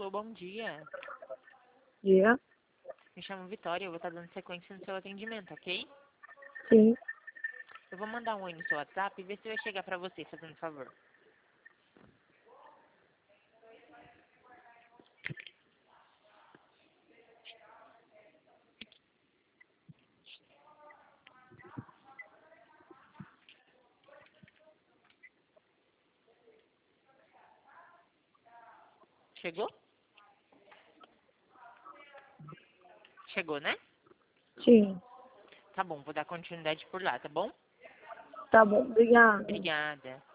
Alô, bom dia. Dia? Me chamo Vitória, eu vou estar dando sequência no seu atendimento, ok? Sim. Eu vou mandar um oi no seu WhatsApp e ver se vai chegar pra você, fazendo favor. Chegou? Chegou, né? Sim. Tá bom, vou dar continuidade por lá, tá bom? Tá bom, obrigado. Obrigada.